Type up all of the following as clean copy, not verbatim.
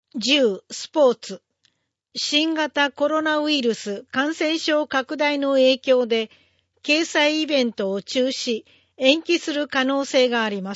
10、スポーツ。新型コロナウイルス感染症拡大の影響で、掲載イベントを中止、延期する可能性があります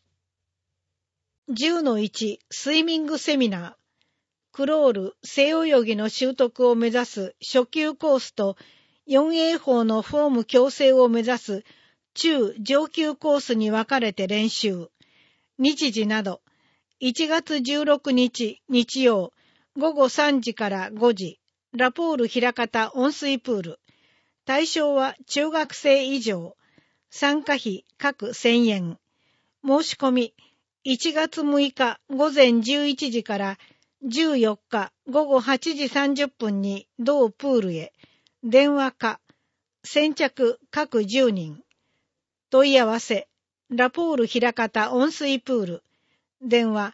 。10-1、スイミングセミナー。クロール、背泳ぎの習得を目指す初級コースと、4A 法のフォーム矯正を目指す中上級コースに分かれて練習。日時など、1月16日日曜、午後3時から5時、ラポール枚方温水プール。対象は中学生以上。参加費各1000円。申し込み、1月6日午前11時から14日午後8時30分に同プールへ。電話か。先着各10人。問い合わせ、ラポール枚方温水プール。電話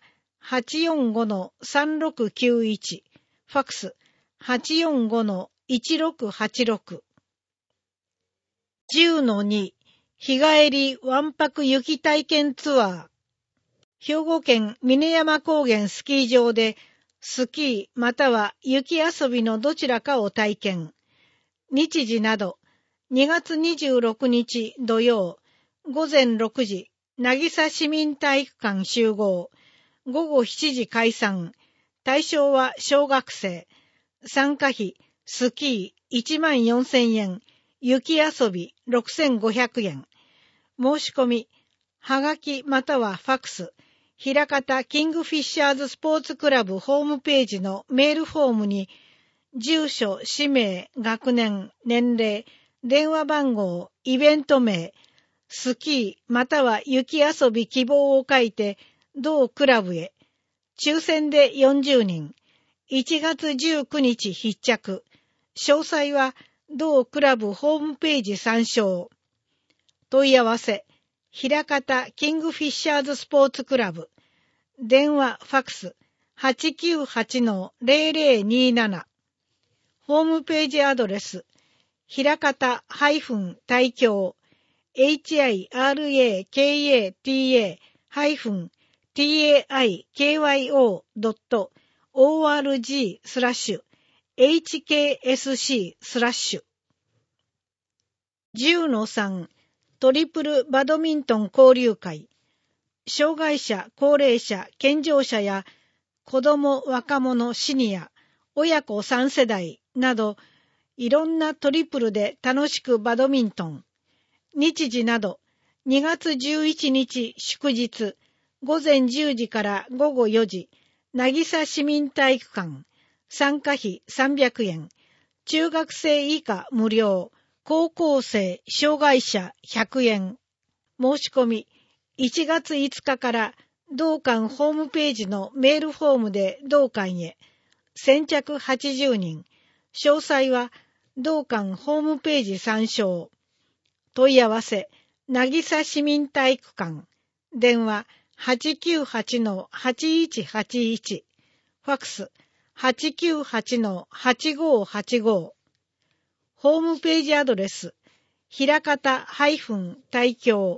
845-3691。ファクス 845-1686。10-2、日帰りわんぱく雪体験ツアー。兵庫県峰山高原スキー場で、スキーまたは雪遊びのどちらかを体験。日時など、2月26日土曜、午前6時、渚市民体育館集合。午後7時解散。対象は小学生。参加費、スキー14,000円。雪遊び6,500円。申し込み、はがきまたはファクス。枚方キングフィッシャーズスポーツクラブホームページのメールフォームに、住所、氏名、学年、年齢、電話番号、イベント名、スキーまたは雪遊び希望を書いて、同クラブへ。抽選で40人。1月19日必着。詳細は、同クラブホームページ参照。問い合わせ、枚方キングフィッシャーズスポーツクラブ。電話ファクス 898-0027。ホームページアドレス、枚方大京 hirakata-taikyo.org/hksc/。10-3、トリプルバドミントン交流会。障害者、高齢者、健常者や子ども、若者、シニア、親子3世代など、いろんなトリプルで楽しくバドミントン。日時など、2月11日祝日、午前10時から午後4時、渚市民体育館。参加費300円。中学生以下無料。高校生、障害者100円。申し込み、1月5日から同館ホームページのメールフォームで同館へ。先着80人。詳細は同館ホームページ参照。問い合わせ、渚市民体育館。電話 898-8181。ファクス 898-8585。ホームページアドレス、枚方大京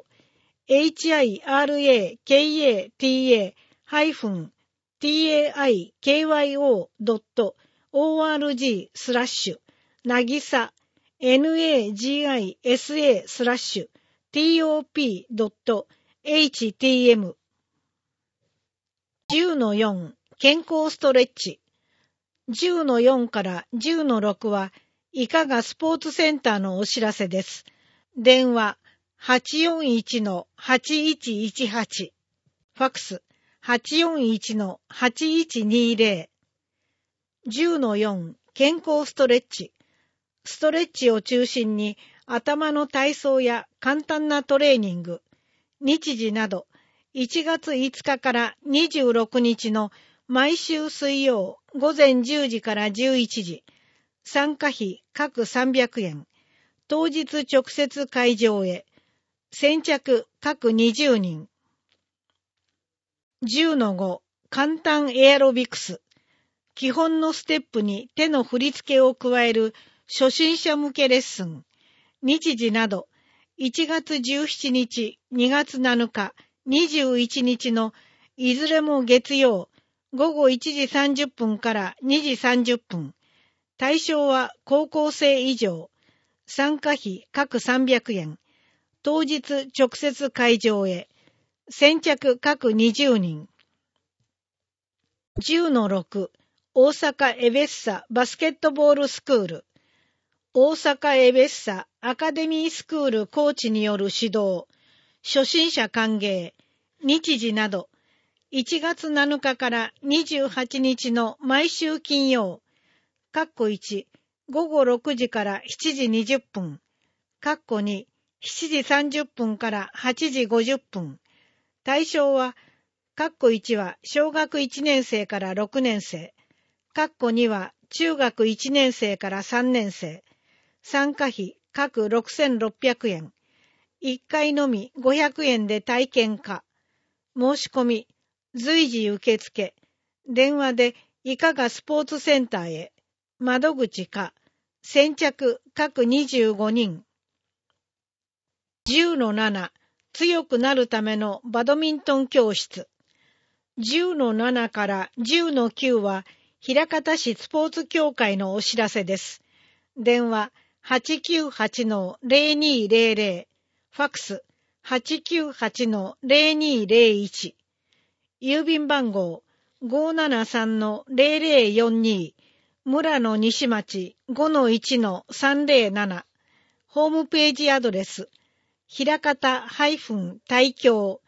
hirakata-taikyo.org/nagisa nagisa/top.htm。 10-4、健康ストレッチ。10-4から10-6はいかがスポーツセンターのお知らせです。電話 841-8118。ファクス 841-8120。10-4、健康ストレッチ。ストレッチを中心に頭の体操や簡単なトレーニング。日時など、1月5日から26日の毎週水曜午前10時から11時。参加費各300円。当日直接会場へ。先着各20人。10-5、簡単エアロビクス。基本のステップに手の振り付けを加える初心者向けレッスン。日時など、1月17日、2月7日、21日のいずれも月曜午後1時30分から2時30分。対象は高校生以上。参加費各300円。当日直接会場へ。先着各20人。10-6 大阪エベッサバスケットボールスクール。大阪エベッサアカデミースクールコーチによる指導。初心者歓迎。日時など。1月7日から28日の毎週金曜。1午後6時から7時20分。2、7時30分から8時50分。対象は、1は小学1年生から6年生。2は中学1年生から3年生。参加費各6600円。1回のみ500円で体験可。申し込み、随時受付。電話でいかがスポーツセンターへ。窓口か。先着各25人。10-7 強くなるためのバドミントン教室。10-7から10-9は枚方市スポーツ協会のお知らせです。電話898-0200。ファックス 898-0201。郵便番号 573-0042。村野西町 5-1-307。ホームページアドレス枚方大京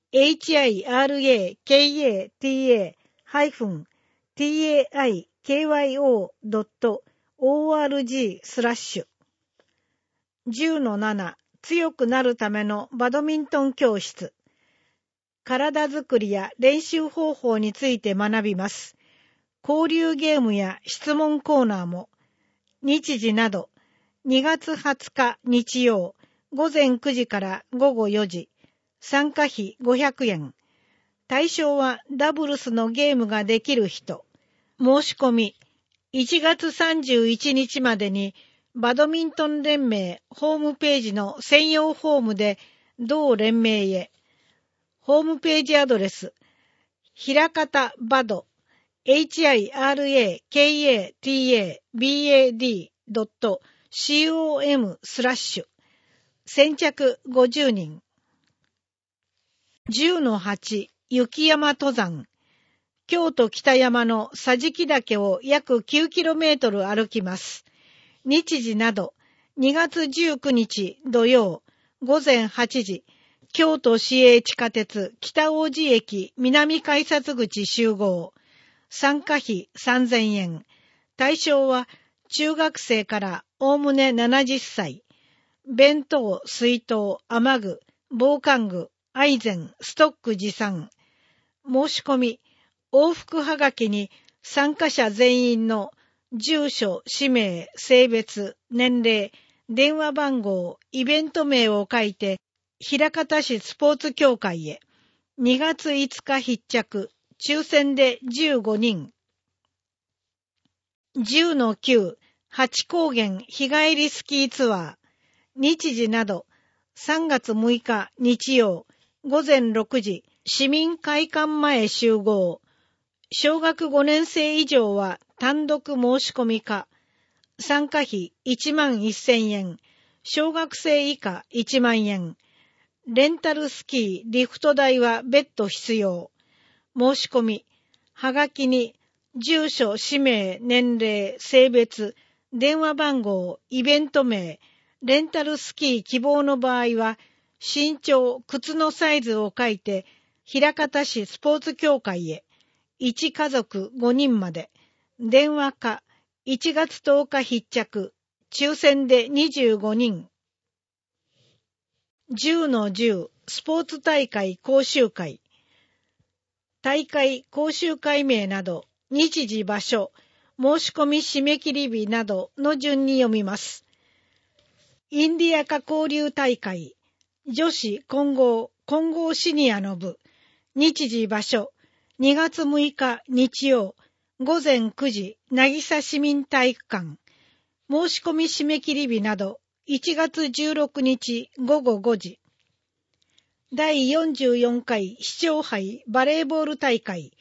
hirakata-taikyo.org/。10-7 強くなるためのバドミントン教室。体づくりや練習方法について学びます。交流ゲームや質問コーナーも。日時など、2月20日日曜、午前9時から午後4時。参加費500円。対象はダブルスのゲームができる人。申し込み、1月31日までに、バドミントン連盟ホームページの専用フォームで同連盟へ。ホームページアドレス、枚方バド、hirakata-bad.com/。先着50人。10-8 雪山登山。京都北山の桟敷岳を約 9km 歩きます。日時など、2月19日土曜、午前8時、京都市営地下鉄北大路駅南改札口集合。参加費3000円。対象は中学生からおおむね70歳。弁当、水筒、雨具、防寒具、アイゼン、ストック持参。申し込み、往復はがきに参加者全員の住所、氏名、性別、年齢、電話番号、イベント名を書いて、枚方市スポーツ協会へ。2月5日必着、抽選で15人。10-9 八高原日帰りスキーツアー。日時など、3月6日日曜、午前6時、市民会館前集合。小学5年生以上は単独申し込みか。参加費11,000円。小学生以下1万円。レンタルスキー、リフト代は別途必要。申し込み、はがきに、住所、氏名、年齢、性別、電話番号、イベント名、レンタルスキー希望の場合は、身長、靴のサイズを書いて、枚方市スポーツ協会へ、1家族5人まで、電話か、1月10日必着、抽選で25人。10-10スポーツ大会講習会。大会講習会名など、日時場所、申し込み締め切り日などの順に読みます。インディアカ交流大会、女子混合シニアの部、日時場所、2月6日日曜、午前9時、渚市民体育館、申し込み締め切り日など、1月16日午後5時。第44回市長杯バレーボール大会、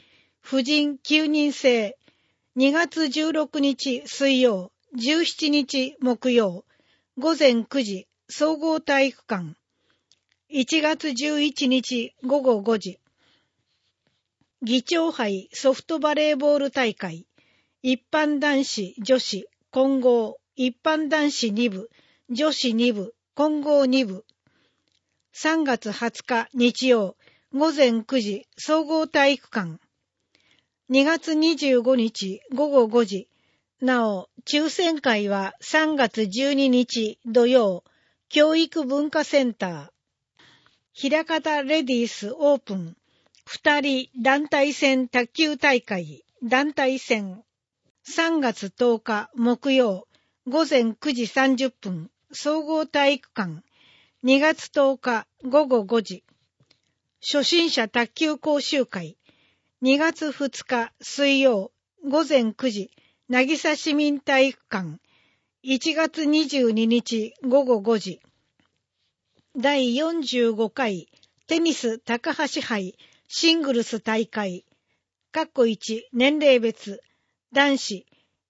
婦人9人制。2月16日水曜、17日木曜、午前9時、総合体育館。1月11日午後5時。議長杯ソフトバレーボール大会。一般男子、女子、混合、一般男子2部、女子2部、混合2部。3月20日日曜、午前9時、総合体育館。2月25日午後5時。なお、抽選会は3月12日土曜、教育文化センター。枚方レディースオープン。2人団体戦卓球大会、団体戦。3月10日木曜、午前9時30分、総合体育館。2月10日午後5時。初心者卓球講習会。2月2日水曜、午前9時、渚市民体育館。1月22日午後5時。第45回テニス高橋杯シングルス大会。1年齢別。男子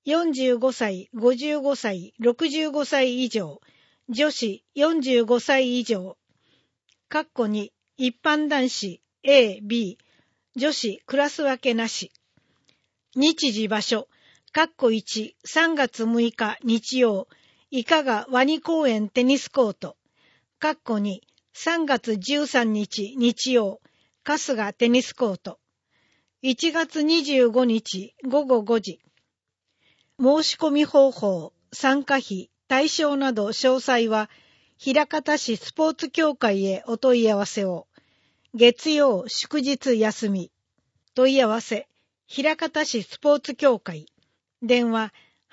45歳、55歳、65歳以上。女子45歳以上。2一般男子 A、B。女子クラス分けなし。日時場所。1、3月6日日曜、伊香賀ワニ公園テニスコート。2、3月13日日曜、春日テニスコート。1月25日午後5時。申し込み方法、参加費、対象など詳細は、枚方市スポーツ協会へお問い合わせを。月曜、祝日休み。問い合わせ、枚方市スポーツ協会。電話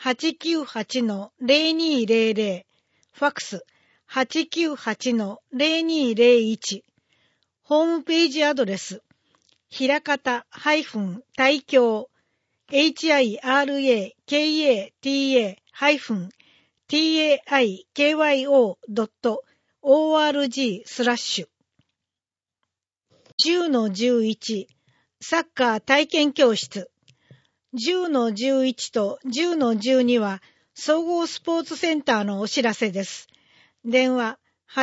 898-0200。ファックス 898-0201。ホームページアドレス、枚方大京 hirakata-taikyo.org/。10-11サッカー体験教室。10-11と10-12は総合スポーツセンターのお知らせです。電話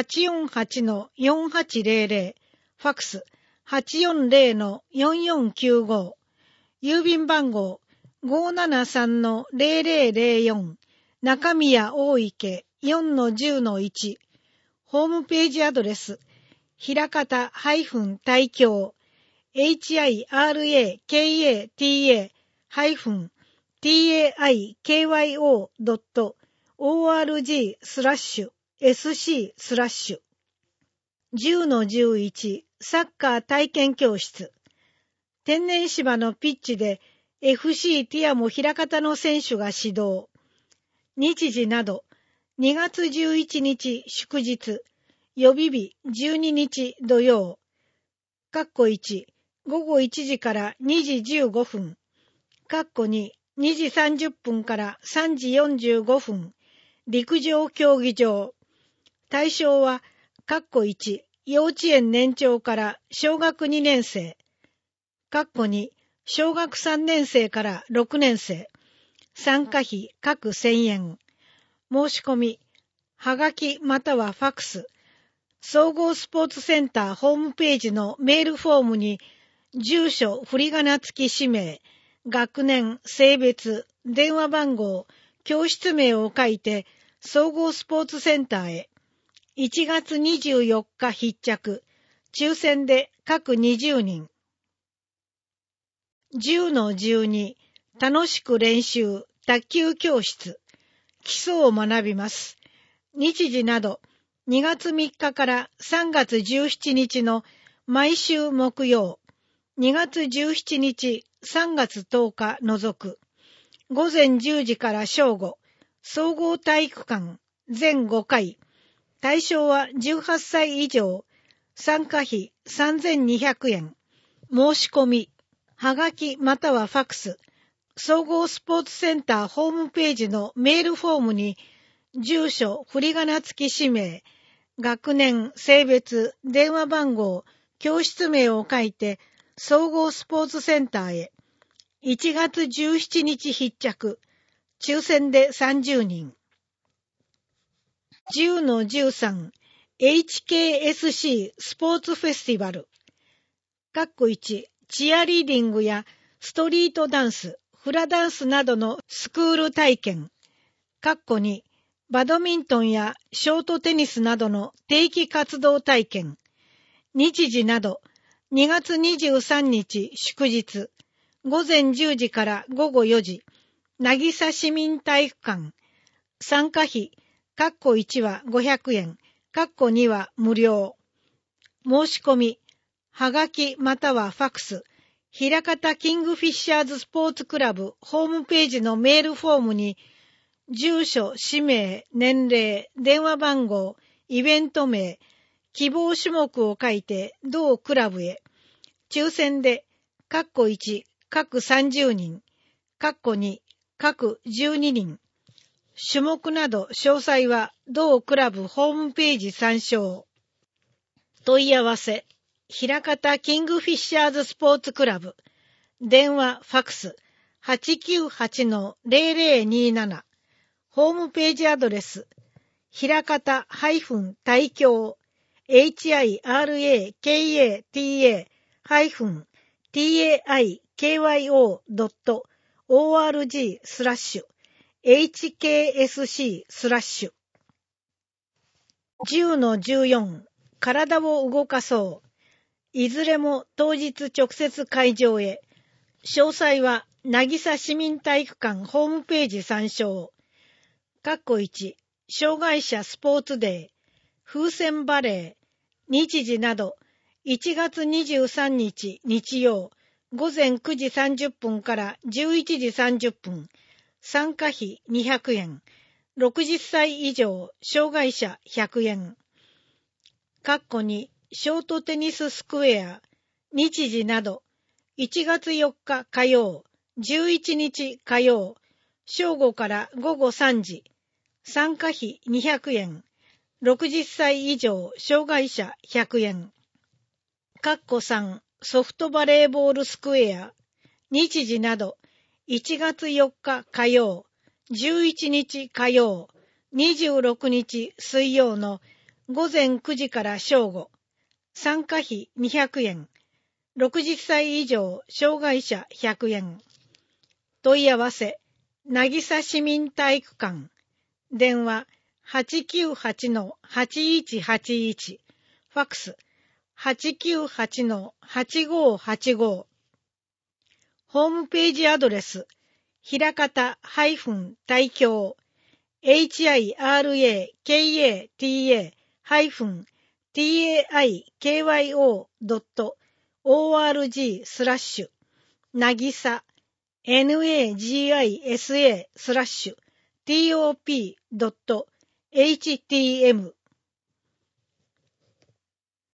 848-4800。ファックス 840-4495。郵便番号 573-0004。中宮大池 4-10-1。ホームページアドレス、枚方大京hirakata-taikyo.org/sc/。10-11サッカー体験教室。天然芝のピッチで FC ティアモ枚方の選手が指導。日時など、2月11日祝日、予備日12日土曜。1午後1時から2時15分。2時30分から3時45分。陸上競技場。対象は、1幼稚園年長から小学2年生。2小学3年生から6年生。参加費各1000円。申し込み、はがきまたはファックス。総合スポーツセンターホームページのメールフォームに、住所、振り仮名付き氏名、学年、性別、電話番号、教室名を書いて、総合スポーツセンターへ。1月24日必着。抽選で各20人。10-12楽しく練習卓球教室。基礎を学びます。日時など、2月3日から3月17日の毎週木曜、2月17日、3月10日除く、午前10時から正午、総合体育館、全5回、対象は18歳以上、参加費3200円、申し込み、はがきまたはファックス、総合スポーツセンターホームページのメールフォームに、住所、振り仮名付き氏名、学年、性別、電話番号、教室名を書いて、総合スポーツセンターへ。 1月17日必着。抽選で30人。10-13 HKSC スポーツフェスティバル。1チアリーディングやストリートダンス、フラダンスなどのスクール体験。2バドミントンやショートテニスなどの定期活動体験。日時など2月23日祝日午前10時から午後4時渚市民体育館。参加費1は500円2は無料。申し込みはがきまたはファクス枚方キングフィッシャーズスポーツクラブホームページのメールフォームに住所、氏名、年齢、電話番号、イベント名、希望種目を書いて同クラブへ。抽選で、1各30人、2各12人。種目など詳細は同クラブホームページ参照。問い合わせ、枚方キングフィッシャーズスポーツクラブ。電話、ファクス、898-0027。ホームページアドレス、枚方大京 hirakata-taikyo.org/hksc/。10-14 体を動かそう。いずれも当日直接会場へ。詳細は渚市民体育館ホームページ参照。1障害者スポーツデー、風船バレー、日時など1月23日日曜午前9時30分から11時30分、参加費200円、60歳以上障害者100円。2ショートテニススクエア、日時など1月4日火曜、11日火曜、正午から午後3時、参加費200円、60歳以上障害者100円。3ソフトバレーボールスクエア、日時など1月4日火曜、11日火曜、26日水曜の午前9時から正午、参加費200円、60歳以上障害者100円。問い合わせ、渚市民体育館。電話 898-8181。ファクス 898-8585。ホームページアドレス、枚方大京 hirakata-taikyo.org/渚nagisa/top.htm